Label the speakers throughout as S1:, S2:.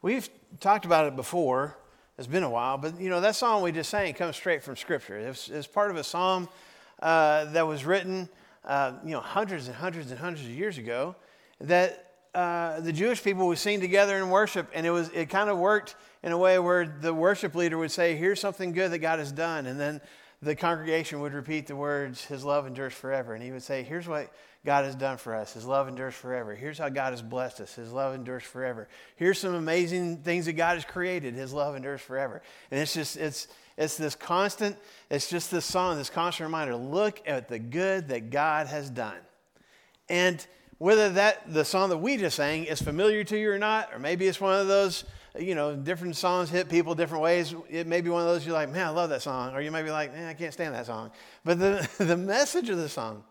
S1: We've talked about it before. It's been a while, but that song we just sang comes straight from Scripture. It's part of a psalm that was written, hundreds and hundreds and hundreds of years ago, that the Jewish people would sing together in worship, and it kind of worked in a way where the worship leader would say, "Here's something good that God has done," and then the congregation would repeat the words, "His love endures forever," and he would say, "Here's what God has done for us. His love endures forever. Here's how God has blessed us. His love endures forever. Here's some amazing things that God has created. His love endures forever." And it's this constant, it's just this song, this constant reminder, look at the good that God has done. And whether the song that we just sang is familiar to you or not, or maybe it's one of those, different songs hit people different ways. It may be one of those you're like, "Man, I love that song." Or you may be like, "I can't stand that song." But the message of the song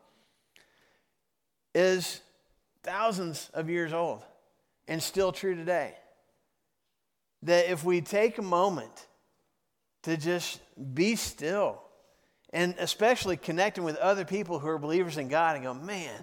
S1: is thousands of years old and still true today. That if we take a moment to just be still, and especially connecting with other people who are believers in God, and go, "Man,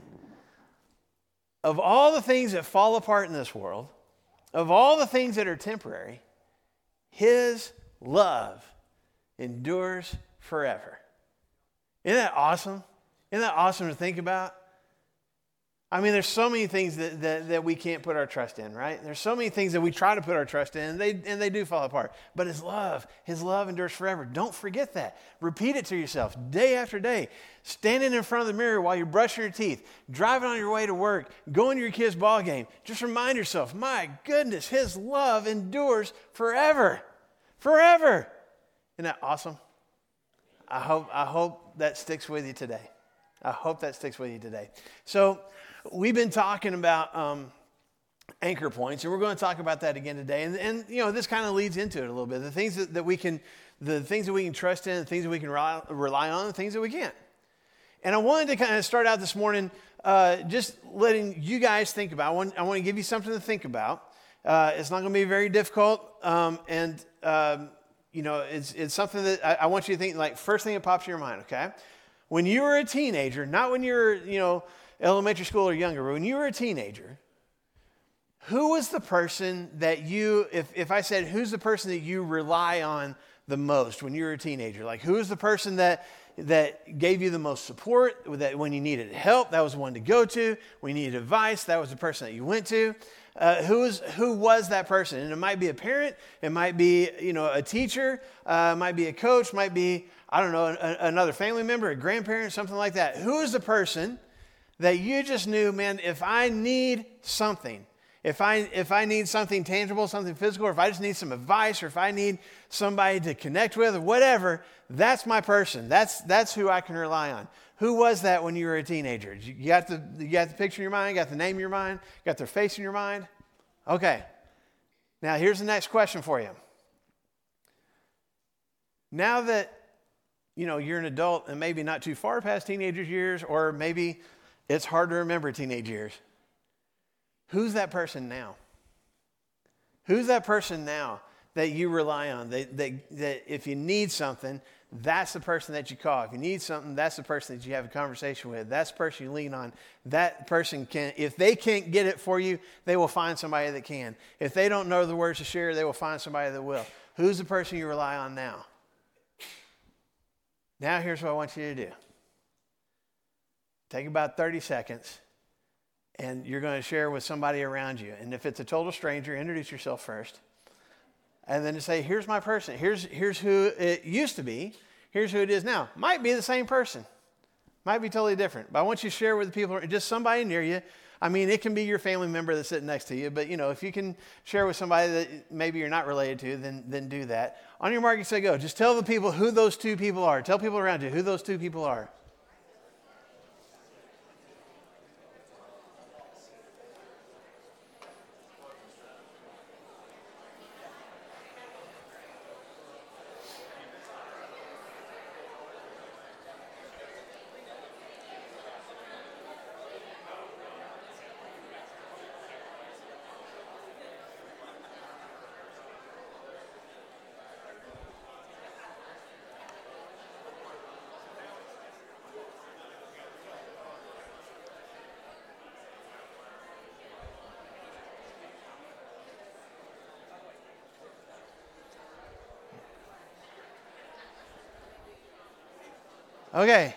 S1: of all the things that fall apart in this world, of all the things that are temporary, His love endures forever." Isn't that awesome? Isn't that awesome to think about? I mean, there's so many things that we can't put our trust in, right? There's so many things that we try to put our trust in, and they do fall apart. But His love endures forever. Don't forget that. Repeat it to yourself day after day. Standing in front of the mirror while you're brushing your teeth, driving on your way to work, going to your kid's ball game. Just remind yourself, my goodness, His love endures forever. Forever. Isn't that awesome? I hope that sticks with you today. I hope that sticks with you today. So, we've been talking about anchor points, and we're going to talk about that again today. And this kind of leads into it a little bit. The things that we can trust in, the things that we can rely on, the things that we can't. And I wanted to kind of start out this morning just letting you guys think about. I want to give you something to think about. It's not going to be very difficult, it's something that I want you to think, like, first thing that pops in your mind, okay? When you were a teenager, not when you were, elementary school or younger, but when you were a teenager, who was the person that if I said, who's the person that you rely on the most when you were a teenager? Like, who was the person that gave you the most support, that when you needed help, that was the one to go to? When you needed advice, that was the person that you went to. Who was that person? And it might be a parent, it might be, a teacher, it might be a coach, might be, I don't know, another family member, a grandparent, something like that. Who is the person that you just knew, man, if I need something, if I need something tangible, something physical, or if I just need some advice, or if I need somebody to connect with, or whatever, that's my person. That's who I can rely on. Who was that when you were a teenager? You got the picture in your mind, you got the name in your mind, you got their face in your mind? Okay. Now here's the next question for you. Now that you're an adult and maybe not too far past teenager years, or maybe it's hard to remember teenage years. Who's that person now? Who's that person now that you rely on? That if you need something, that's the person that you call. If you need something, that's the person that you have a conversation with. That's the person you lean on. That person can, if they can't get it for you, they will find somebody that can. If they don't know the words to share, they will find somebody that will. Who's the person you rely on now? Now here's what I want you to do. Take about 30 seconds, and you're going to share with somebody around you. And if it's a total stranger, introduce yourself first. And then to say, here's my person. Here's who it used to be. Here's who it is now. Might be the same person. Might be totally different. But I want you to share with the people, just somebody near you. I mean, it can be your family member that's sitting next to you. But, if you can share with somebody that maybe you're not related to, then do that. On your mark, you say go. Just tell the people who those two people are. Tell people around you who those two people are. Okay.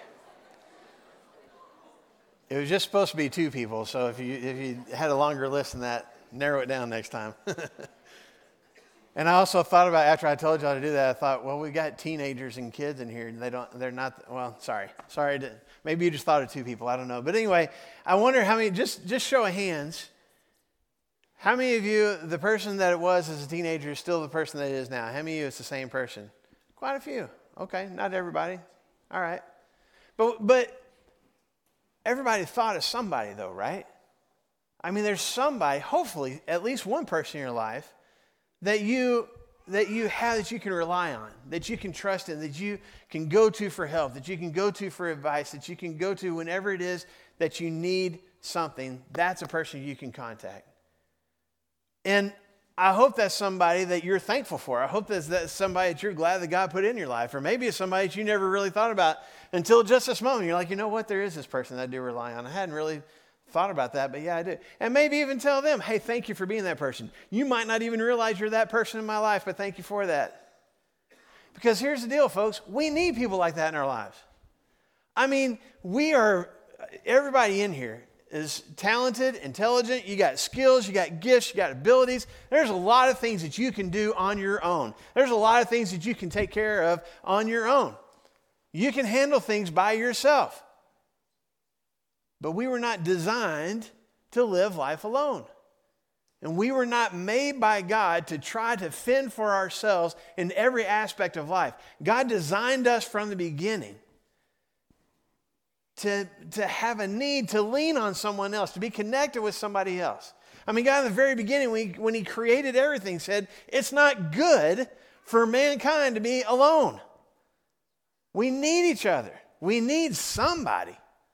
S1: It was just supposed to be 2 people, so if you had a longer list than that, narrow it down next time. And I also thought about, after I told y'all to do that, I thought, well, we got teenagers and kids in here, and they're not, well, sorry, maybe you just thought of 2 people, I don't know. But anyway, I wonder how many, just show of hands, how many of you, the person that it was as a teenager is still the person that it is now? How many of you it's the same person? Quite a few. Okay, not everybody. All right. But everybody thought of somebody, though, right? I mean, there's somebody, hopefully, at least one person in your life that you have, that you can rely on, that you can trust in, that you can go to for help, that you can go to for advice, that you can go to whenever it is that you need something. That's a person you can contact. And I hope that's somebody that you're thankful for. I hope that's somebody that you're glad that God put in your life. Or maybe it's somebody that you never really thought about until just this moment. You're like, you know what? There is this person that I do rely on. I hadn't really thought about that, but yeah, I do. And maybe even tell them, hey, thank you for being that person. You might not even realize you're that person in my life, but thank you for that. Because here's the deal, folks. We need people like that in our lives. I mean, everybody in here is talented, intelligent, you got skills, you got gifts, you got abilities. There's a lot of things that you can do on your own. There's a lot of things that you can take care of on your own. You can handle things by yourself. But we were not designed to live life alone. And we were not made by God to try to fend for ourselves in every aspect of life. God designed us from the beginning to have a need to lean on someone else, to be connected with somebody else. I mean, God in the very beginning, when he created everything, said, it's not good for mankind to be alone. We need each other. We need somebody.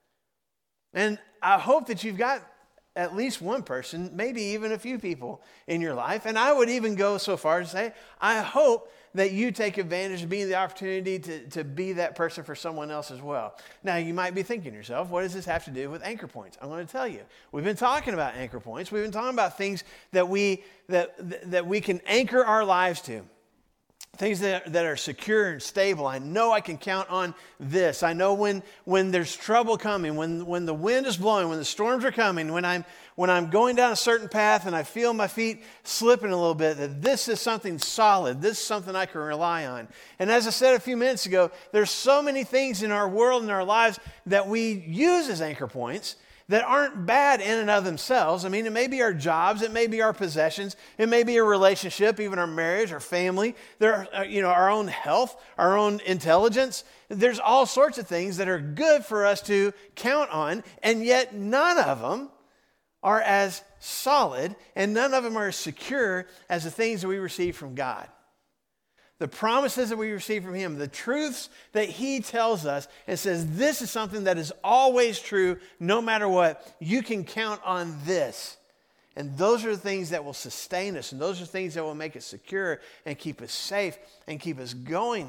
S1: And I hope that you've got at least one person, maybe even a few people in your life. And I would even go so far as to say, I hope that you take advantage of being the opportunity to be that person for someone else as well. Now, you might be thinking to yourself, what does this have to do with anchor points? I'm going to tell you. We've been talking about anchor points. We've been talking about things that we can anchor our lives to. Things that are secure and stable. I know I can count on this. I know when there's trouble coming, when the wind is blowing, when the storms are coming, when I'm going down a certain path and I feel my feet slipping a little bit, that this is something solid. This is something I can rely on. And as I said a few minutes ago, there's so many things in our world and our lives that we use as anchor points that aren't bad in and of themselves. I mean, it may be our jobs, it may be our possessions, it may be a relationship, even our marriage, our family, our own health, our own intelligence. There's all sorts of things that are good for us to count on, and yet none of them are as solid, and none of them are as secure as the things that we receive from God. The promises that we receive from Him, the truths that He tells us and says, this is something that is always true no matter what. You can count on this. And those are the things that will sustain us. And those are things that will make us secure and keep us safe and keep us going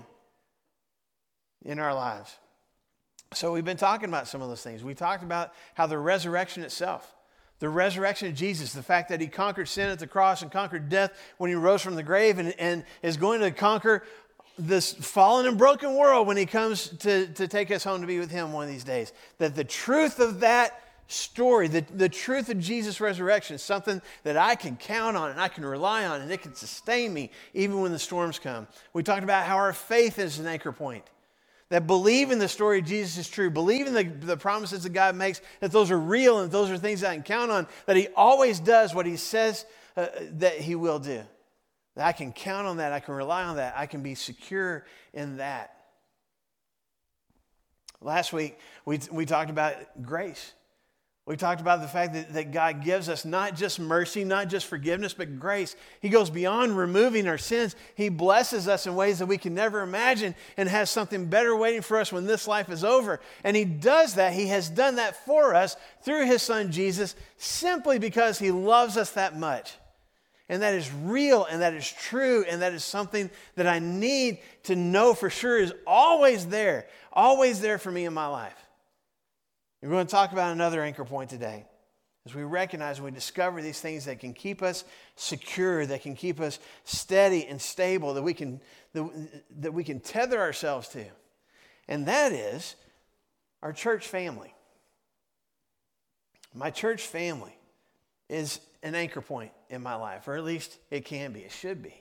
S1: in our lives. So we've been talking about some of those things. We talked about how the resurrection itself, the resurrection of Jesus, the fact that He conquered sin at the cross and conquered death when He rose from the grave and is going to conquer this fallen and broken world when He comes to take us home to be with Him one of these days. That the truth of that story, the truth of Jesus' resurrection is something that I can count on and I can rely on, and it can sustain me even when the storms come. We talked about how our faith is an anchor point. That believing the story of Jesus is true, believing the promises that God makes, that those are real and those are things that I can count on, that He always does what He says that He will do. That I can count on that, I can rely on that, I can be secure in that. Last week, we talked about grace. We talked about the fact that God gives us not just mercy, not just forgiveness, but grace. He goes beyond removing our sins. He blesses us in ways that we can never imagine and has something better waiting for us when this life is over. And He does that. He has done that for us through His Son Jesus simply because He loves us that much. And that is real, and that is true, and that is something that I need to know for sure is always there for me in my life. We're going to talk about another anchor point today. As we recognize and we discover these things that can keep us secure, that can keep us steady and stable, that we can tether ourselves to. And that is our church family. My church family is an anchor point in my life, or at least it can be, it should be.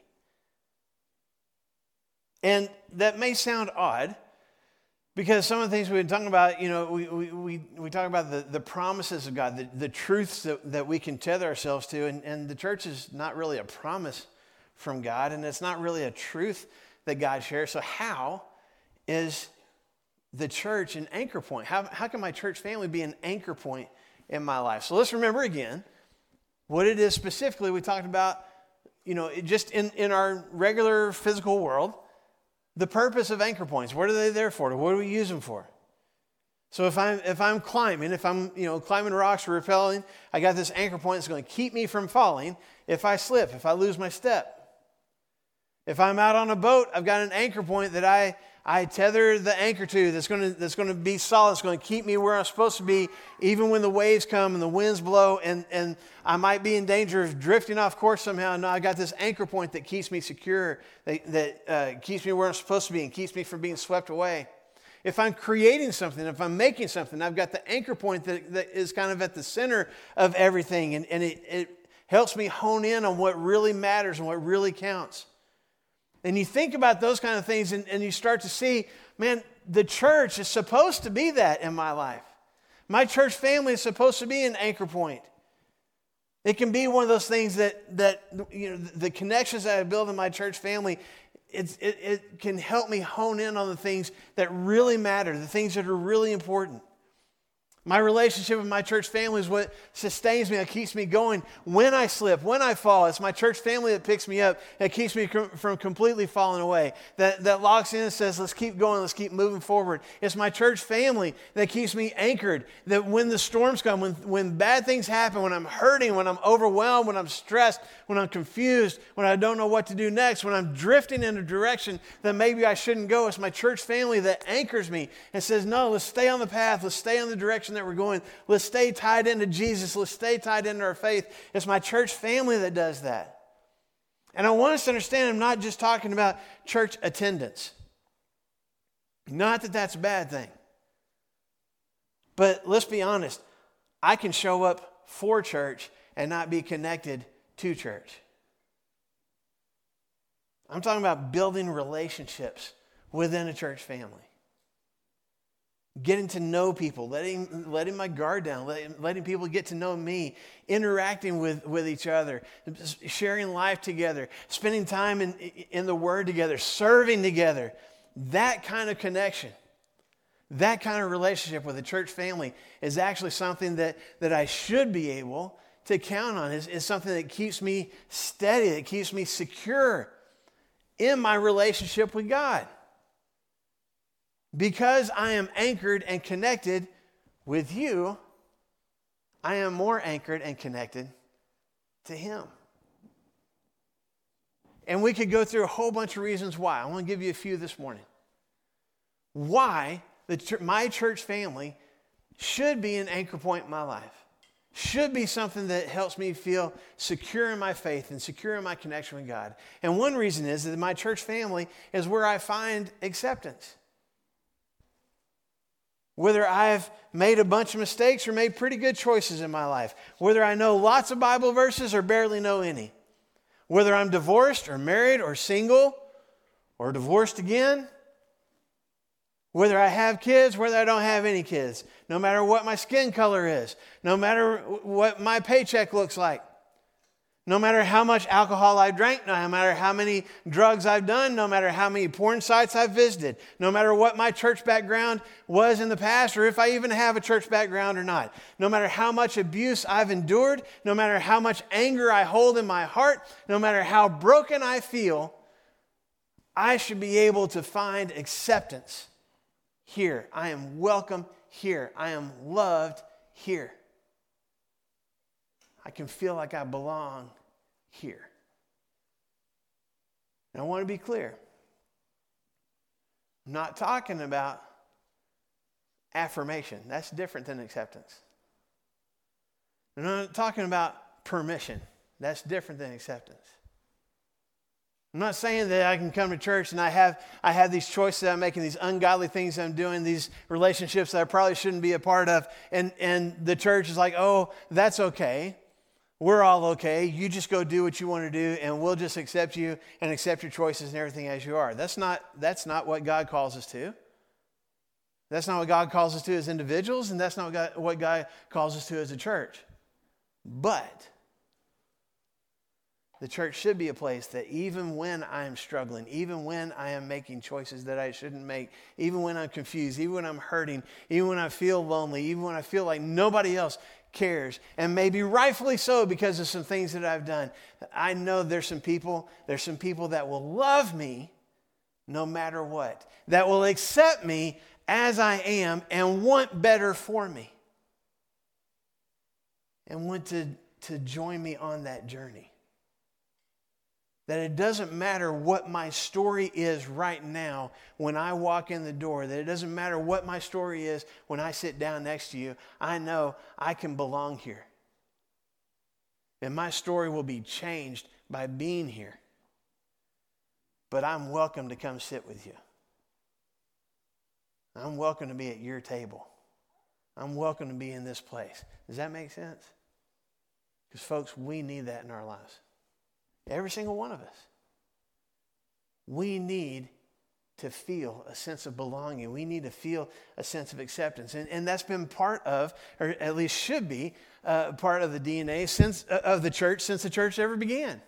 S1: And that may sound odd, because some of the things we've been talking about, we talk about the promises of God, the truths that we can tether ourselves to, and the church is not really a promise from God, and it's not really a truth that God shares. So how is the church an anchor point? How can my church family be an anchor point in my life? So let's remember again what it is specifically we talked about, just in our regular physical world. The purpose of anchor points, what are they there for? What do we use them for? So if I'm climbing, climbing rocks or rappelling, I got this anchor point that's going to keep me from falling if I slip, if I lose my step. If I'm out on a boat, I've got an anchor point that I tether the anchor to that's going to be solid. It's going to keep me where I'm supposed to be, even when the waves come and the winds blow, and I might be in danger of drifting off course somehow. No, I got this anchor point that keeps me secure, that keeps me where I'm supposed to be and keeps me from being swept away. If I'm creating something, if I'm making something, I've got the anchor point that is kind of at the center of everything, and it helps me hone in on what really matters and what really counts. And you think about those kind of things and you start to see, man, the church is supposed to be that in my life. My church family is supposed to be an anchor point. It can be one of those things that the connections that I build in my church family, it can help me hone in on the things that really matter, the things that are really important. My relationship with my church family is what sustains me, that keeps me going when I slip, when I fall. It's my church family that picks me up, that keeps me from completely falling away, that locks in and says, let's keep going, let's keep moving forward. It's my church family that keeps me anchored, that when the storms come, when bad things happen, when I'm hurting, when I'm overwhelmed, when I'm stressed, when I'm confused, when I don't know what to do next, when I'm drifting in a direction that maybe I shouldn't go, it's my church family that anchors me and says, no, let's stay on the path, let's stay on the direction that we're going. Let's stay tied into Jesus. Let's stay tied into our faith. It's my church family that does that. And I want us to understand, I'm not just talking about church attendance. Not that that's a bad thing. But let's be honest, I can show up for church and not be connected to church. I'm talking about building relationships within a church family. Getting to know people, letting my guard down, letting people get to know me, interacting with each other, sharing life together, spending time in the Word together, serving together. That kind of connection, that kind of relationship with a church family is actually something that I should be able to count on. Is something that keeps me steady, that keeps me secure in my relationship with God. Because I am anchored and connected with you, I am more anchored and connected to Him. And we could go through a whole bunch of reasons why. I want to give you a few this morning. Why my church family should be an anchor point in my life. Should be something that helps me feel secure in my faith and secure in my connection with God. And one reason is that my church family is where I find acceptance. Whether I've made a bunch of mistakes or made pretty good choices in my life. Whether I know lots of Bible verses or barely know any. Whether I'm divorced or married or single or divorced again. Whether I have kids, whether I don't have any kids. No matter what my skin color is. No matter what my paycheck looks like. No matter how much alcohol I've drank, no matter how many drugs I've done, no matter how many porn sites I've visited, no matter what my church background was in the past, or if I even have a church background or not, no matter how much abuse I've endured, no matter how much anger I hold in my heart, no matter how broken I feel, I should be able to find acceptance here. I am welcome here. I am loved here. I can feel like I belong here. And I want to be clear. I'm not talking about affirmation. That's different than acceptance. I'm not talking about permission. That's different than acceptance. I'm not saying that I can come to church and I have these choices that I'm making, these ungodly things that I'm doing, these relationships that I probably shouldn't be a part of, and the church is like, oh, that's okay. We're all okay. You just go do what you want to do, and we'll just accept you and accept your choices and everything as you are. That's not what God calls us to. That's not what God calls us to as individuals, and that's not what God calls us to as a church. But the church should be a place that even when I am struggling, even when I am making choices that I shouldn't make, even when I'm confused, even when I'm hurting, even when I feel lonely, even when I feel like nobody else cares, and maybe rightfully so because of some things that I've done, I know there's some people that will love me no matter what, that will accept me as I am and want better for me and want to join me on that journey. That it doesn't matter what my story is right now when I walk in the door. That it doesn't matter what my story is when I sit down next to you. I know I can belong here. And my story will be changed by being here. But I'm welcome to come sit with you. I'm welcome to be at your table. I'm welcome to be in this place. Does that make sense? Because folks, we need that in our lives. Every single one of us. We need to feel a sense of belonging. We need to feel a sense of acceptance. And that's been part of, or at least should be, part of the DNA of the church since the church ever began.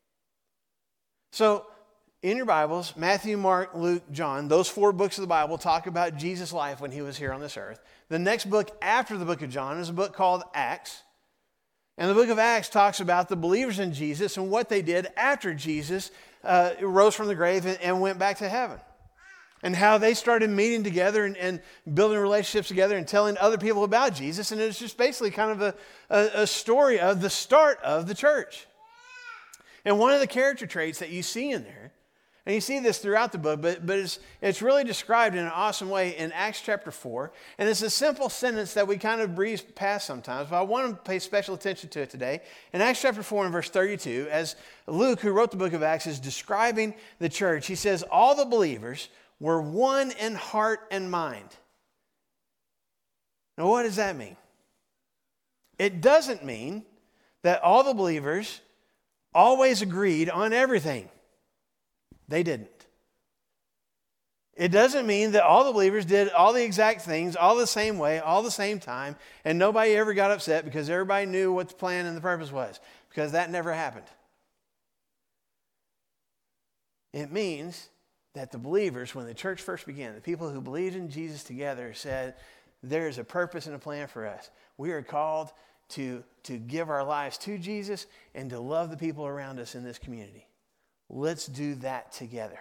S1: So, in your Bibles, Matthew, Mark, Luke, John, those 4 books of the Bible talk about Jesus' life when he was here on this earth. The next book after the book of John is a book called Acts. And the book of Acts talks about the believers in Jesus and what they did after Jesus rose from the grave and went back to heaven. And how they started meeting together and building relationships together and telling other people about Jesus. And it's just basically kind of a story of the start of the church. And one of the character traits that you see in there, and you see this throughout the book, but it's really described in an awesome way in Acts chapter 4. And it's a simple sentence that we kind of breeze past sometimes, but I want to pay special attention to it today. In Acts chapter 4 and verse 32, as Luke, who wrote the book of Acts, is describing the church, he says, all the believers were one in heart and mind. Now, what does that mean? It doesn't mean that all the believers always agreed on everything. They didn't. It doesn't mean that all the believers did all the exact things, all the same way, all the same time, and nobody ever got upset because everybody knew what the plan and the purpose was, because that never happened. It means that the believers, when the church first began, the people who believed in Jesus together said, there is a purpose and a plan for us. We are called to give our lives to Jesus and to love the people around us in this community. Let's do that together.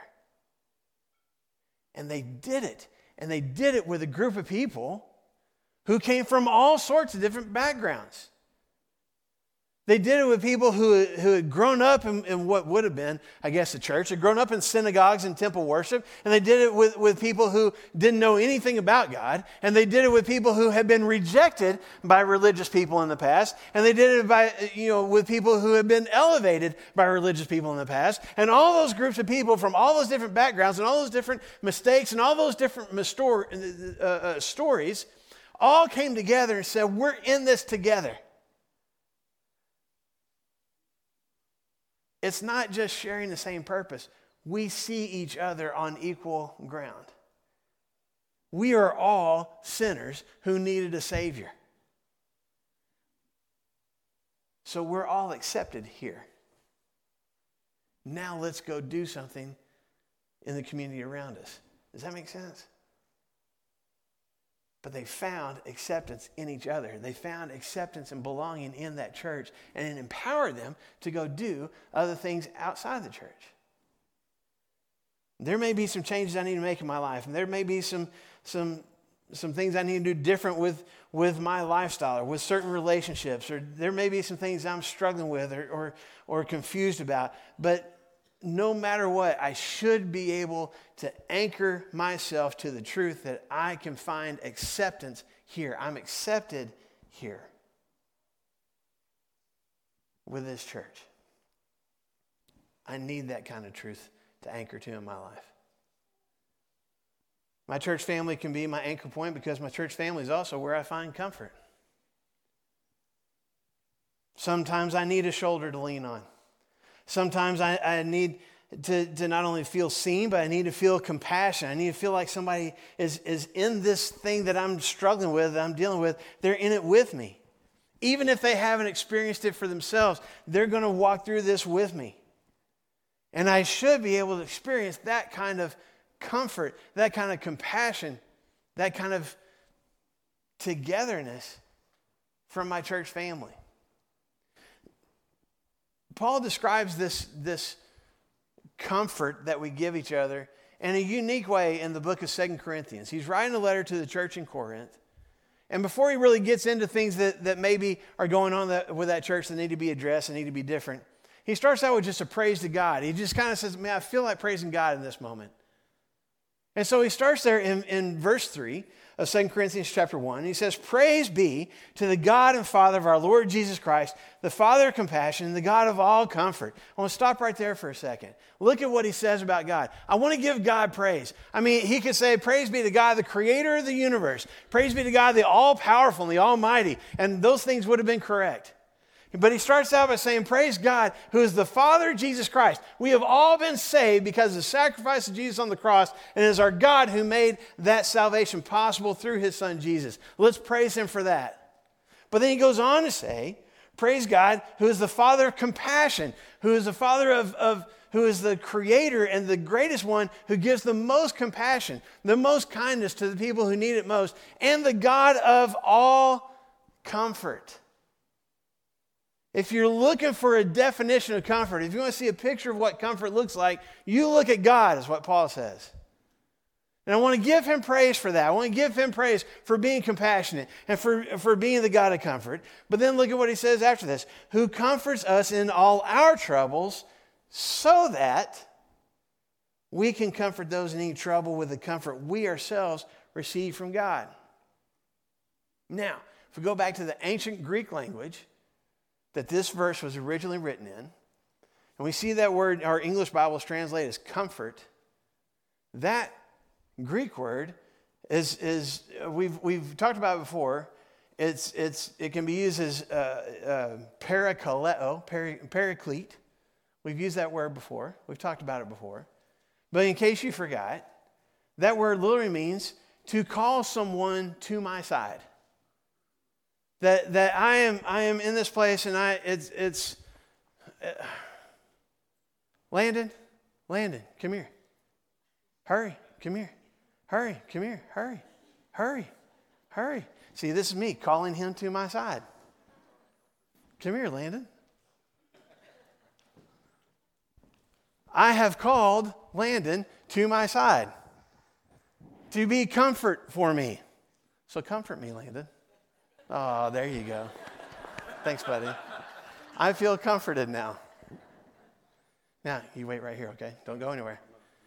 S1: And they did it. And they did it with a group of people who came from all sorts of different backgrounds. They did it with people who had grown up in what would have been, I guess, the church. Had grown up in synagogues and temple worship. And they did it with people who didn't know anything about God. And they did it with people who had been rejected by religious people in the past. And they did it with people who had been elevated by religious people in the past. And all those groups of people from all those different backgrounds and all those different mistakes and all those different stories all came together and said, we're in this together. It's not just sharing the same purpose. We see each other on equal ground. We are all sinners who needed a Savior. So we're all accepted here. Now let's go do something in the community around us. Does that make sense? But they found acceptance in each other. They found acceptance and belonging in that church, and it empowered them to go do other things outside the church. There may be some changes I need to make in my life, and there may be some things I need to do different with my lifestyle or with certain relationships, or there may be some things I'm struggling with or confused about. But no matter what, I should be able to anchor myself to the truth that I can find acceptance here. I'm accepted here with this church. I need that kind of truth to anchor to in my life. My church family can be my anchor point because my church family is also where I find comfort. Sometimes I need a shoulder to lean on. Sometimes I need to not only feel seen, but I need to feel compassion. I need to feel like somebody is in this thing that I'm struggling with, that I'm dealing with. They're in it with me. Even if they haven't experienced it for themselves, they're going to walk through this with me. And I should be able to experience that kind of comfort, that kind of compassion, that kind of togetherness from my church family. Paul describes this comfort that we give each other in a unique way in the book of 2 Corinthians. He's writing a letter to the church in Corinth. And before he really gets into things that maybe are going on with that church that need to be addressed and need to be different, he starts out with just a praise to God. He just kind of says, man, I feel like praising God in this moment. And so he starts there in verse 3 of 2 Corinthians chapter 1. He says, praise be to the God and Father of our Lord Jesus Christ, the Father of compassion and the God of all comfort. I want to stop right there for a second. Look at what he says about God. I want to give God praise. I mean, he could say, praise be to God, the creator of the universe. Praise be to God, the all-powerful and the almighty. And those things would have been correct. But he starts out by saying, praise God, who is the Father of Jesus Christ. We have all been saved because of the sacrifice of Jesus on the cross, and it is our God who made that salvation possible through his son Jesus. Let's praise him for that. But then he goes on to say, praise God, who is the Father of compassion, who is the Father who is the creator and the greatest one who gives the most compassion, the most kindness to the people who need it most, and the God of all comfort. If you're looking for a definition of comfort, if you want to see a picture of what comfort looks like, you look at God, is what Paul says. And I want to give him praise for that. I want to give him praise for being compassionate and for being the God of comfort. But then look at what he says after this. Who comforts us in all our troubles so that we can comfort those in any trouble with the comfort we ourselves receive from God. Now, if we go back to the ancient Greek language that this verse was originally written in, and we see that word, our English Bibles translate as comfort, that Greek word is we've talked about it before. It can be used as parakaleo, paraclete. We've used that word before. We've talked about it before. But in case you forgot, that word literally means to call someone to my side. That I am in this place and it's Landon, come here. Hurry, come here. Hurry, come here. Hurry. See, this is me calling him to my side. Come here, Landon. I have called Landon to my side to be comfort for me. So comfort me, Landon. Oh, there you go. Thanks, buddy. I feel comforted now. Now, you wait right here, okay? Don't go anywhere.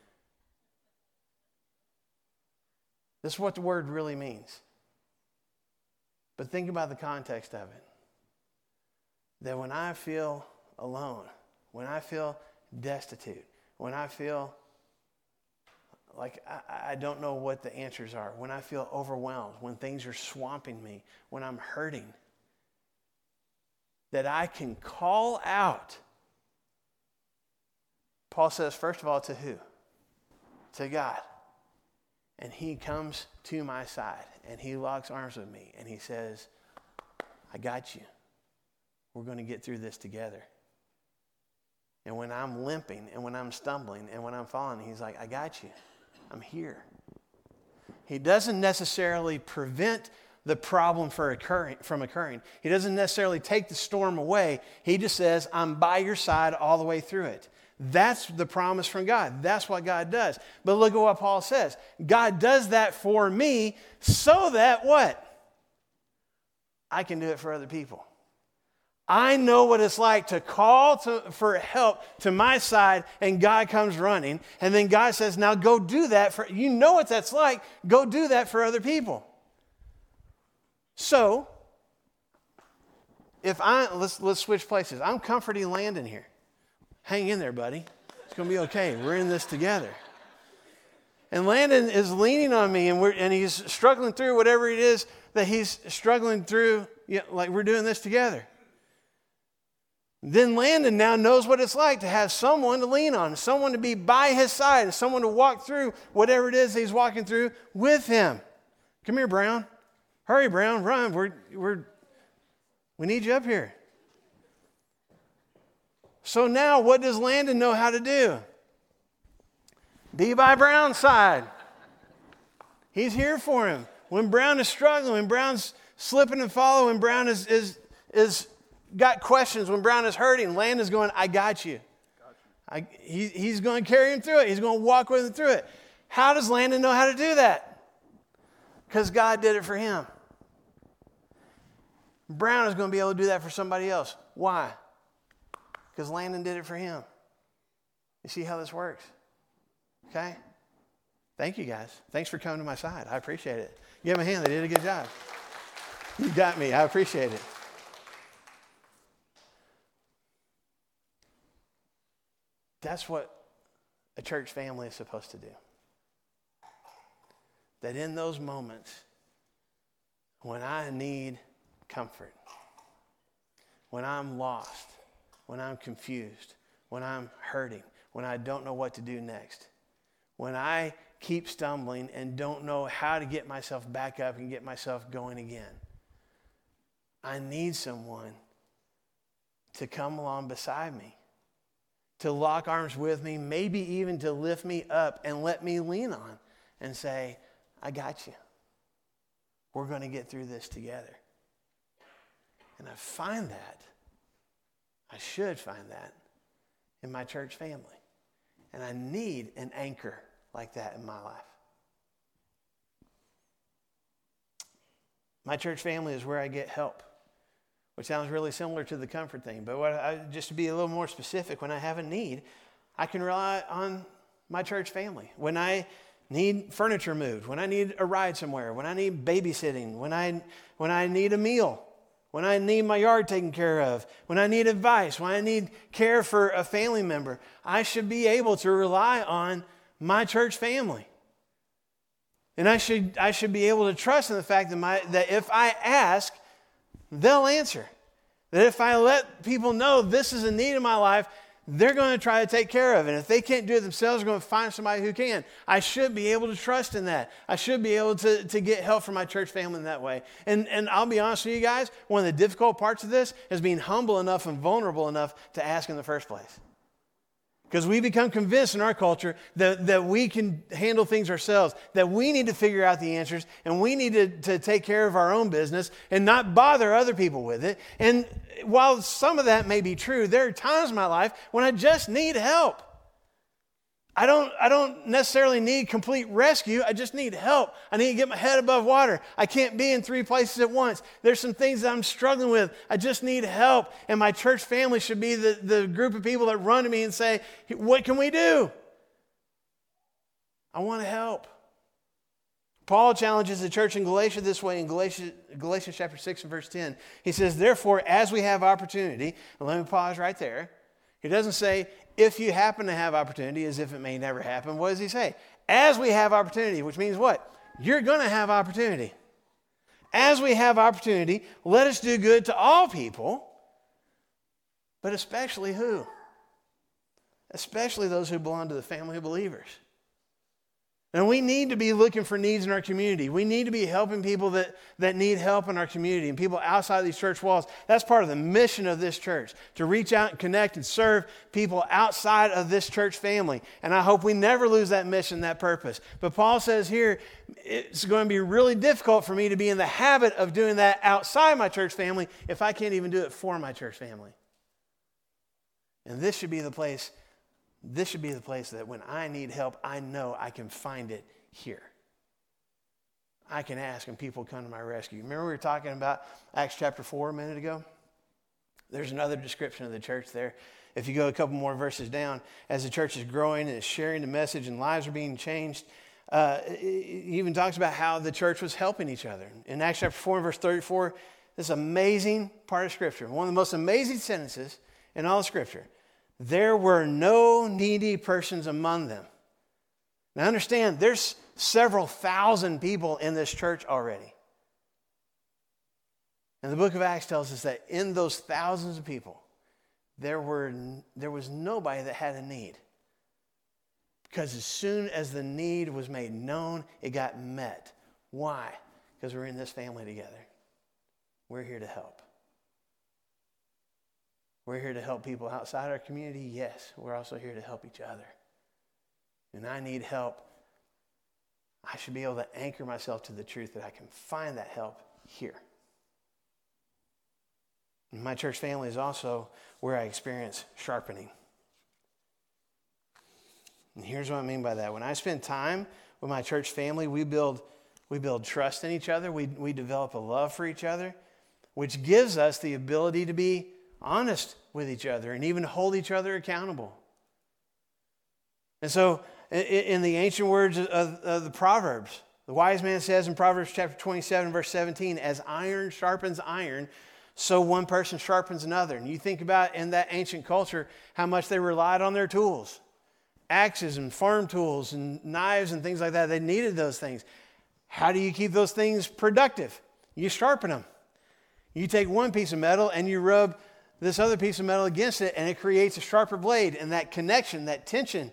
S1: This is what the word really means. But think about the context of it. That when I feel alone, when I feel destitute, when I feel like I don't know what the answers are, when I feel overwhelmed, when things are swamping me, when I'm hurting, that I can call out. Paul says, first of all, to who? To God. And he comes to my side and he locks arms with me and he says, I got you. We're going to get through this together. And when I'm limping and when I'm stumbling and when I'm falling, he's like, I got you. I'm here. He doesn't necessarily prevent the problem from occurring. He doesn't necessarily take the storm away. He just says, I'm by your side all the way through it. That's the promise from God. That's what God does. But look at what Paul says. God does that for me so that what? I can do it for other people. I know what it's like to call for help to my side and God comes running. And then God says, now go do that for, you know what that's like. Go do that for other people. So, let's switch places. I'm comforting Landon here. hang in there, buddy. It's going to be okay. We're in this together. And Landon is leaning on me, and he's struggling through whatever it is that he's struggling through, like we're doing this together. Then Landon now knows what it's like to have someone to lean on, someone to be by his side, and someone to walk through whatever it is he's walking through with him. Come here, Brown. Hurry, Brown, run. We need you up here. So now what does Landon know how to do? Be by Brown's side. He's here for him. When Brown is struggling, when Brown's slipping and falling, when Brown is got questions, when Brown is hurting, Landon's going, I got you. He's going to carry him through it. He's going to walk with him through it. How does Landon know how to do that? Because God did it for him. Brown is going to be able to do that for somebody else. Why? Because Landon did it for him. You see how this works? Okay? Thank you, guys. Thanks for coming to my side. I appreciate it. Give them a hand. They did a good job. You got me. I appreciate it. That's what a church family is supposed to do. That in those moments when I need comfort, when I'm lost, when I'm confused, when I'm hurting, when I don't know what to do next, when I keep stumbling and don't know how to get myself back up and get myself going again, I need someone to come along beside me, to lock arms with me, maybe even to lift me up and let me lean on and say, I got you. We're going to get through this together. And I find that, I should find that in my church family. And I need an anchor like that in my life. My church family is where I get help, which sounds really similar to the comfort thing. But just to be a little more specific, when I have a need, I can rely on my church family. When I need furniture moved, when I need a ride somewhere, when I need babysitting, when I need a meal, when I need my yard taken care of, when I need advice, when I need care for a family member, I should be able to rely on my church family. And I should be able to trust in the fact that if I ask, they'll answer. That if I let people know this is a need in my life, they're going to try to take care of it. And if they can't do it themselves, they're going to find somebody who can. I should be able to trust in that. I should be able to get help from my church family in that way. And I'll be honest with you guys, one of the difficult parts of this is being humble enough and vulnerable enough to ask in the first place. Because we become convinced in our culture that we can handle things ourselves, that we need to figure out the answers, and we need to take care of our own business and not bother other people with it. And while some of that may be true, there are times in my life when I just need help. I don't necessarily need complete rescue. I just need help. I need to get my head above water. I can't be in 3 places at once. There's some things that I'm struggling with. I just need help. And my church family should be the group of people that run to me and say, what can we do? I want to help. Paul challenges the church in Galatia this way in Galatians chapter 6 and verse 10. He says, therefore, as we have opportunity, and let me pause right there. He doesn't say, if you happen to have opportunity, as if it may never happen. What does he say? As we have opportunity, which means what? You're going to have opportunity. As we have opportunity, let us do good to all people, but especially who? Especially those who belong to the family of believers. And we need to be looking for needs in our community. We need to be helping people that need help in our community and people outside these church walls. That's part of the mission of this church, to reach out and connect and serve people outside of this church family. And I hope we never lose that mission, that purpose. But Paul says here, it's going to be really difficult for me to be in the habit of doing that outside my church family if I can't even do it for my church family. And this should be the place that when I need help, I know I can find it here. I can ask and people come to my rescue. Remember we were talking about Acts chapter 4 a minute ago? There's another description of the church there. If you go a couple more verses down, as the church is growing and is sharing the message and lives are being changed, it even talks about how the church was helping each other. In Acts chapter 4 and verse 34, this amazing part of Scripture, one of the most amazing sentences in all of Scripture. there were no needy persons among them. Now understand, there's several thousand people in this church already. And the book of Acts tells us that in those thousands of people, there was nobody that had a need. Because as soon as the need was made known, it got met. Why? Because we're in this family together. We're here to help. We're here to help people outside our community. Yes, we're also here to help each other. And I need help. I should be able to anchor myself to the truth that I can find that help here. And my church family is also where I experience sharpening. And here's what I mean by that. When I spend time with my church family, we build trust in each other. We develop a love for each other, which gives us the ability to be honest with each other and even hold each other accountable. And so in the ancient words of the Proverbs, the wise man says in Proverbs chapter 27, verse 17, as iron sharpens iron, so one person sharpens another. And you think about in that ancient culture how much they relied on their tools. Axes and farm tools and knives and things like that. They needed those things. How do you keep those things productive? You sharpen them. You take one piece of metal and you rub this other piece of metal against it, and it creates a sharper blade. And that connection, that tension,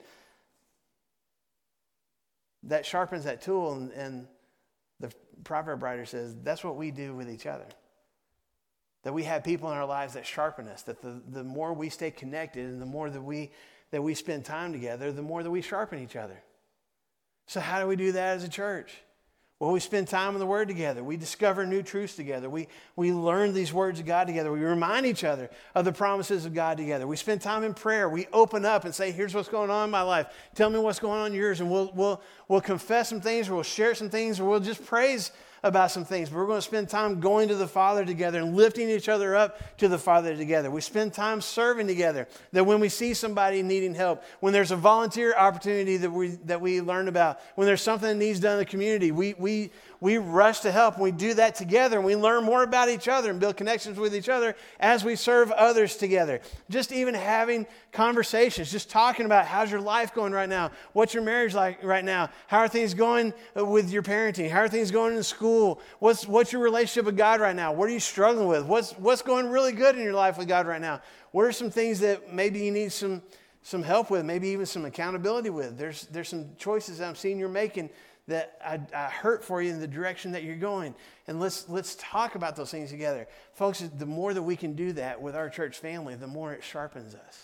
S1: that sharpens that tool. And the proverb writer says that's what we do with each other. That we have people in our lives that sharpen us. That the more we stay connected and the more that we spend time together, the more that we sharpen each other. So how do we do that as a church? Well, we spend time in the Word together. We discover new truths together. We learn these words of God together. We remind each other of the promises of God together. We spend time in prayer. We open up and say, here's what's going on in my life. Tell me what's going on in yours. And we'll confess some things, or we'll share some things, or we'll just praise about some things. But we're going to spend time going to the Father together and lifting each other up to the Father together. We spend time serving together. That when we see somebody needing help, when there's a volunteer opportunity that we learn about, when there's something that needs done in the community, we rush to help. And we do that together, and we learn more about each other and build connections with each other as we serve others together. Just even having conversations, just talking about how's your life going right now? What's your marriage like right now? How are things going with your parenting? How are things going in school? What's your relationship with God right now? What are you struggling with? What's going really good in your life with God right now? What are some things that maybe you need some help with, maybe even some accountability with? There's some choices that I'm seeing you're making that I hurt for you in the direction that you're going. And let's talk about those things together. Folks, the more that we can do that with our church family, the more it sharpens us.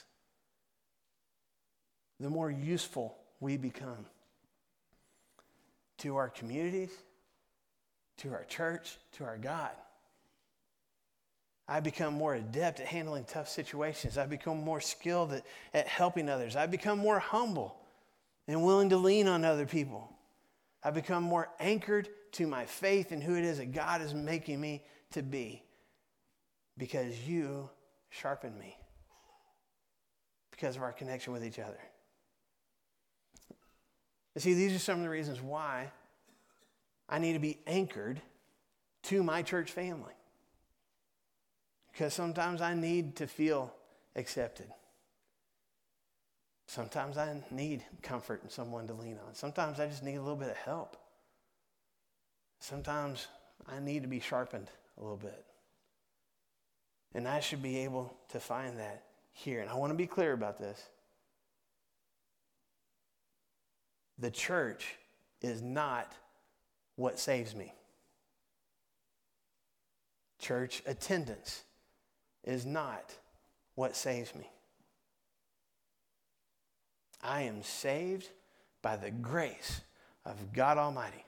S1: The more useful we become to our communities, to our church, to our God. I become more adept at handling tough situations. I become more skilled at helping others. I become more humble and willing to lean on other people. I become more anchored to my faith and who it is that God is making me to be, because you sharpen me, because of our connection with each other. You see, these are some of the reasons why I need to be anchored to my church family. Because sometimes I need to feel accepted. Sometimes I need comfort and someone to lean on. Sometimes I just need a little bit of help. Sometimes I need to be sharpened a little bit. And I should be able to find that here. And I want to be clear about this. The church is not what saves me. Church attendance is not what saves me. I am saved by the grace of God Almighty.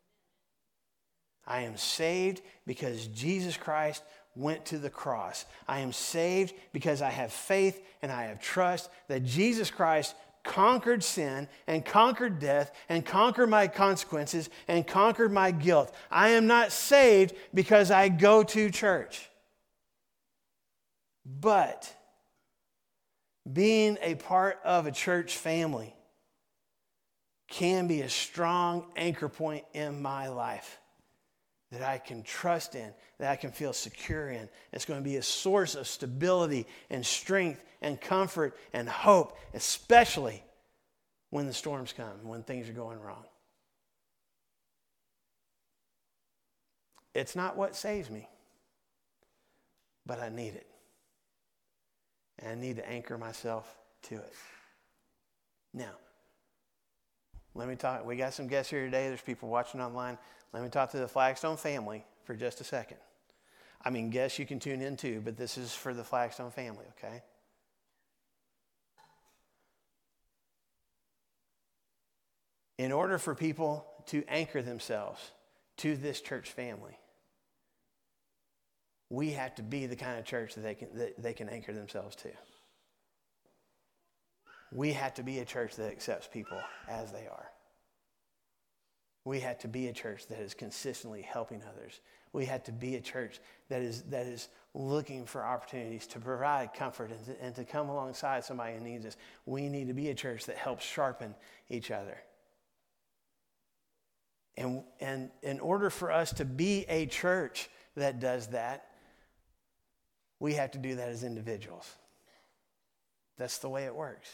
S1: I am saved because Jesus Christ went to the cross. I am saved because I have faith and I have trust that Jesus Christ conquered sin and conquered death and conquered my consequences and conquered my guilt. I am not saved because I go to church. But being a part of a church family can be a strong anchor point in my life that I can trust in, that I can feel secure in. It's going to be a source of stability and strength and comfort and hope, especially when the storms come, when things are going wrong. It's not what saves me, but I need it. And I need to anchor myself to it. Now, let me talk. We got some guests here today. There's people watching online. Let me talk to the Flagstone family for just a second. I mean, guests you can tune in too, but this is for the Flagstone family, okay? In order for people to anchor themselves to this church family, we have to be the kind of church that they can anchor themselves to. We have to be a church that accepts people as they are. We have to be a church that is consistently helping others. We have to be a church that is looking for opportunities to provide comfort and to come alongside somebody who needs us. We need to be a church that helps sharpen each other. And in order for us to be a church that does that, we have to do that as individuals. That's the way it works.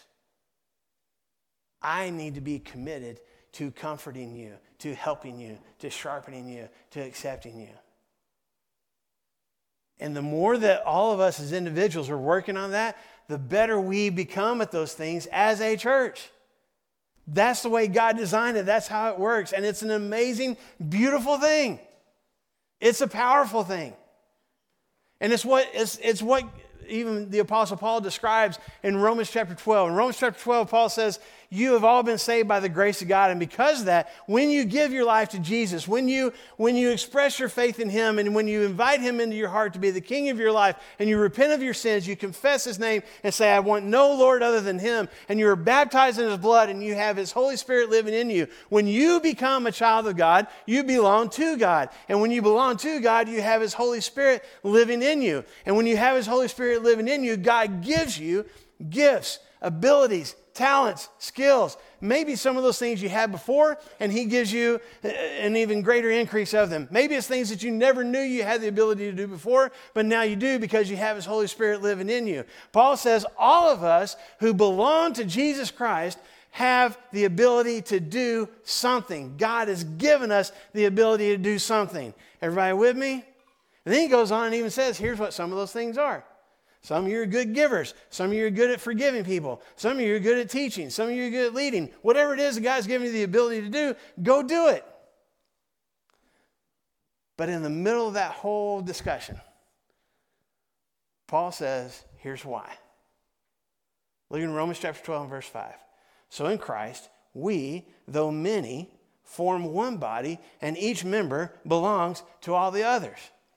S1: I need to be committed to comforting you, to helping you, to sharpening you, to accepting you. And the more that all of us as individuals are working on that, the better we become at those things as a church. That's the way God designed it. That's how it works. And it's an amazing, beautiful thing. It's a powerful thing. And it's what even the Apostle Paul describes in Romans chapter 12. In Romans chapter 12, Paul says, you have all been saved by the grace of God. And because of that, when you give your life to Jesus, when you express your faith in him, and when you invite him into your heart to be the king of your life, and you repent of your sins, you confess his name and say, I want no Lord other than him, and you are baptized in his blood, and you have his Holy Spirit living in you. When you become a child of God, you belong to God. And when you belong to God, you have his Holy Spirit living in you. And when you have his Holy Spirit living in you, God gives you gifts, abilities, talents, skills, maybe some of those things you had before, and he gives you an even greater increase of them. Maybe it's things that you never knew you had the ability to do before, but now you do because you have his Holy Spirit living in you. Paul says all of us who belong to Jesus Christ have the ability to do something. God has given us the ability to do something. Everybody with me? And then he goes on and even says, here's what some of those things are. Some of you are good givers. Some of you are good at forgiving people. Some of you are good at teaching. Some of you are good at leading. Whatever it is that God's given you the ability to do, go do it. But in the middle of that whole discussion, Paul says, here's why. Look in Romans chapter 12 and verse 5. So in Christ, we, though many, form one body, and each member belongs to all the others.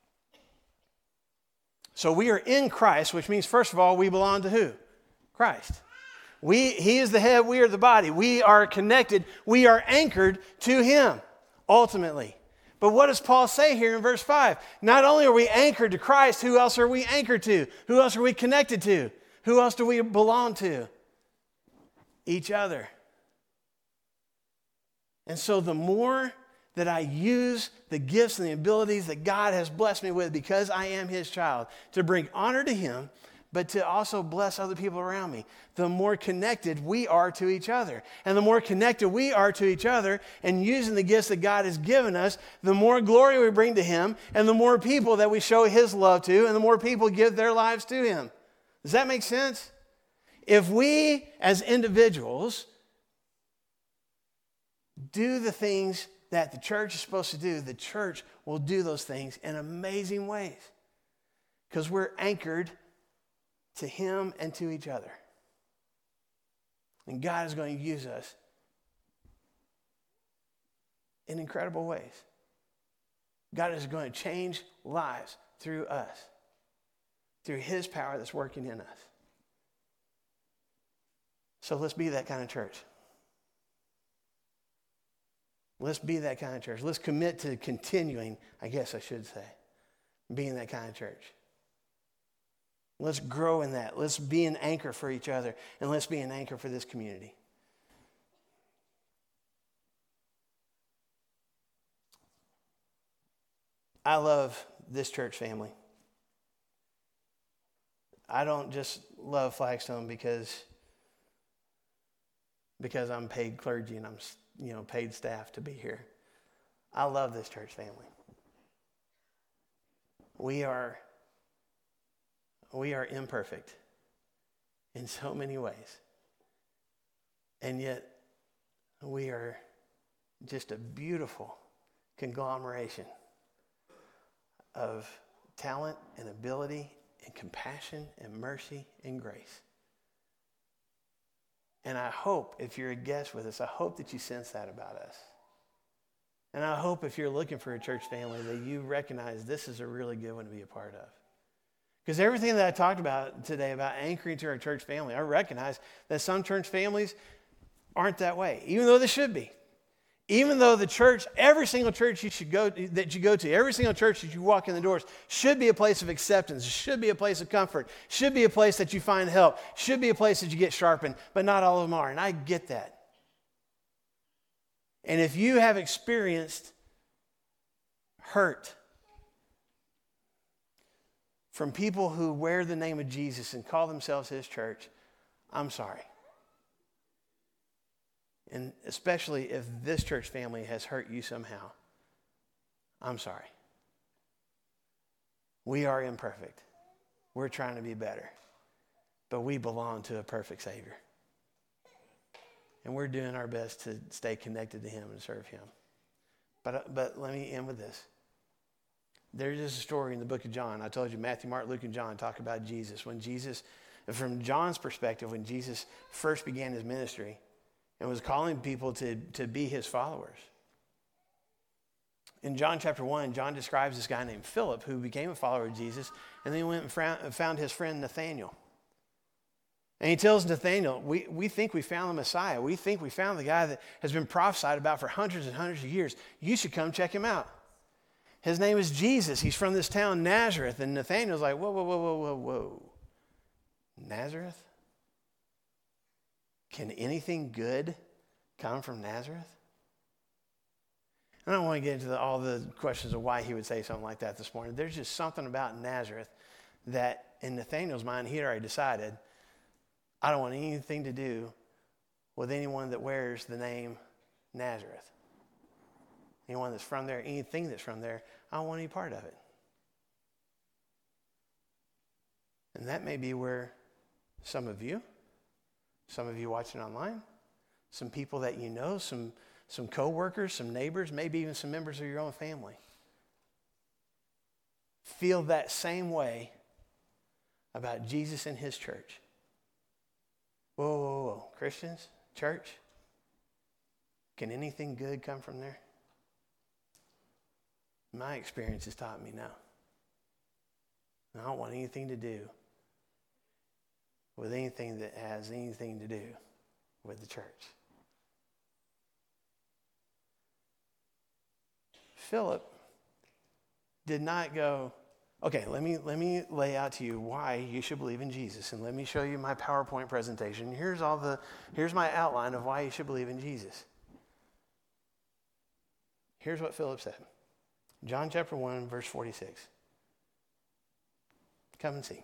S1: So we are in Christ, which means, first of all, we belong to who? Christ. He is the head, we are the body. We are connected, we are anchored to him, ultimately. But what does Paul say here in verse 5? Not only are we anchored to Christ, who else are we anchored to? Who else are we connected to? Who else do we belong to? Each other. And so the more that I use the gifts and the abilities that God has blessed me with because I am his child to bring honor to him, but to also bless other people around me, the more connected we are to each other. And the more connected we are to each other and using the gifts that God has given us, the more glory we bring to him and the more people that we show his love to and the more people give their lives to him. Does that make sense? If we as individuals do the things that the church is supposed to do, the church will do those things in amazing ways because we're anchored to him and to each other. And God is going to use us in incredible ways. God is going to change lives through us, through his power that's working in us. So let's be that kind of church. Let's be that kind of church. Let's commit to continuing, I guess I should say, being that kind of church. Let's grow in that. Let's be an anchor for each other, and let's be an anchor for this community. I love this church family. I don't just love Flagstone because I'm paid clergy and I'm paid staff to be here. I love this church family. We are imperfect in so many ways. And yet we are just a beautiful conglomeration of talent and ability and compassion and mercy and grace. And I hope, if you're a guest with us, I hope that you sense that about us. And I hope if you're looking for a church family that you recognize this is a really good one to be a part of. Because everything that I talked about today about anchoring to our church family, I recognize that some church families aren't that way, even though they should be. Even though the church, every single church you go to, every single church that you walk in the doors should be a place of acceptance, should be a place of comfort, should be a place that you find help, should be a place that you get sharpened, but not all of them are, and I get that. And if you have experienced hurt from people who wear the name of Jesus and call themselves his church, I'm sorry. And especially if this church family has hurt you somehow, I'm sorry. We are imperfect. We're trying to be better. But we belong to a perfect Savior. And we're doing our best to stay connected to him and serve him. But let me end with this. There's a story in the book of John. I told you Matthew, Mark, Luke, and John talk about Jesus. When Jesus, from John's perspective, when Jesus first began his ministry and was calling people to be his followers. In John chapter 1, John describes this guy named Philip who became a follower of Jesus, and then he went and found his friend Nathanael. And he tells Nathanael, we think we found the Messiah. We think we found the guy that has been prophesied about for hundreds and hundreds of years. You should come check him out. His name is Jesus. He's from this town, Nazareth. And Nathanael's like, whoa. Nazareth? Can anything good come from Nazareth? I don't want to get into all the questions of why he would say something like that this morning. There's just something about Nazareth that in Nathanael's mind, he had already decided, I don't want anything to do with anyone that wears the name Nazareth. Anyone that's from there, anything that's from there, I don't want any part of it. And that may be where some of you watching online, some people that you know, some co-workers, some neighbors, maybe even some members of your own family, feel that same way about Jesus and his church. Whoa. Christians, church, can anything good come from there? My experience has taught me no. I don't want anything to do with anything that has anything to do with the church. Philip did not go, okay, let me lay out to you why you should believe in Jesus, and let me show you my PowerPoint presentation. Here's my outline of why you should believe in Jesus. Here's what Philip said. John chapter 1, verse 46. Come and see.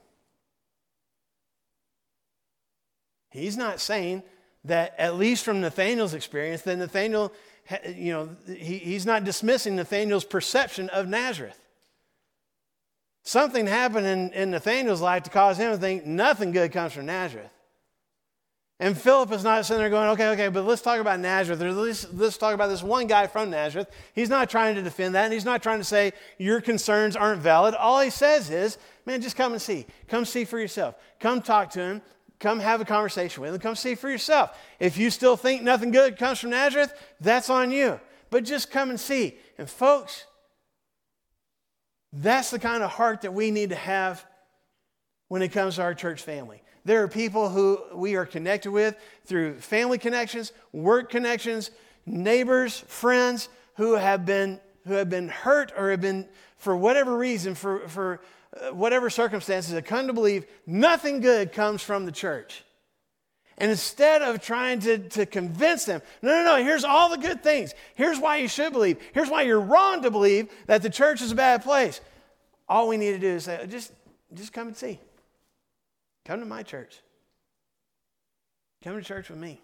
S1: He's not saying that, at least from Nathanael's experience, that Nathanael, he's not dismissing Nathanael's perception of Nazareth. Something happened in Nathanael's life to cause him to think nothing good comes from Nazareth. And Philip is not sitting there going, okay, but let's talk about Nazareth, or let's talk about this one guy from Nazareth. He's not trying to defend that, and he's not trying to say your concerns aren't valid. All he says is, man, just come and see. Come see for yourself. Come talk to him. Come have a conversation with him. Come see for yourself. If you still think nothing good comes from Nazareth, that's on you. But just come and see. And folks, that's the kind of heart that we need to have when it comes to our church family. There are people who we are connected with through family connections, work connections, neighbors, friends who have been hurt or have been, for whatever reason, for whatever circumstances, have come to believe nothing good comes from the church. And instead of trying to convince them, no, here's all the good things. Here's why you should believe. Here's why you're wrong to believe that the church is a bad place. All we need to do is say, just come and see. Come to my church. Come to church with me.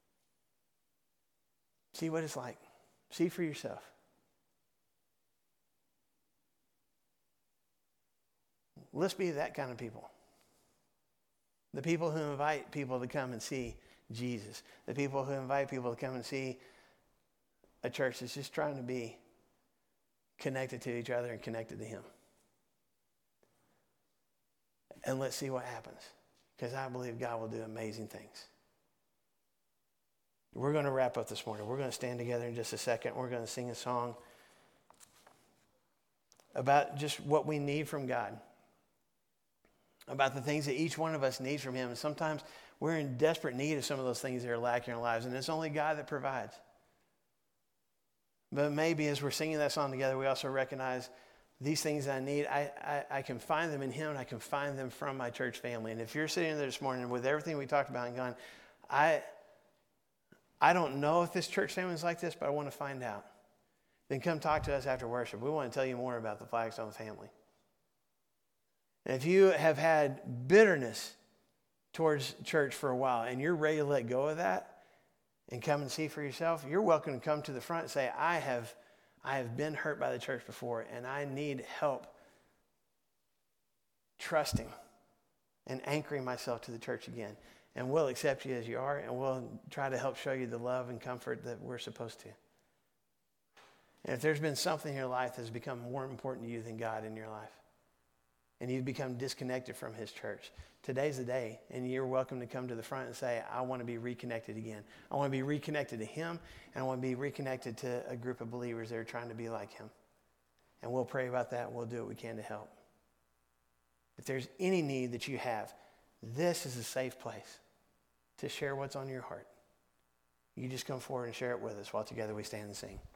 S1: See what it's like. See for yourself. Let's be that kind of people. The people who invite people to come and see Jesus. The people who invite people to come and see a church that's just trying to be connected to each other and connected to Him. And let's see what happens. Because I believe God will do amazing things. We're going to wrap up this morning. We're going to stand together in just a second. We're going to sing a song about just what we need from God. About the things that each one of us needs from Him. And sometimes we're in desperate need of some of those things that are lacking in our lives. And it's only God that provides. But maybe as we're singing that song together, we also recognize these things I need. I can find them in Him, and I can find them from my church family. And if you're sitting there this morning with everything we talked about and going, I don't know if this church family is like this, but I want to find out. Then come talk to us after worship. We want to tell you more about the Flagstone family. And if you have had bitterness towards church for a while and you're ready to let go of that and come and see for yourself, you're welcome to come to the front and say, I have been hurt by the church before and I need help trusting and anchoring myself to the church again. And we'll accept you as you are, and we'll try to help show you the love and comfort that we're supposed to. And if there's been something in your life that's become more important to you than God in your life, and you've become disconnected from His church, today's the day, and you're welcome to come to the front and say, I want to be reconnected again. I want to be reconnected to Him, and I want to be reconnected to a group of believers that are trying to be like Him. And we'll pray about that, and we'll do what we can to help. If there's any need that you have, this is a safe place to share what's on your heart. You just come forward and share it with us while together we stand and sing.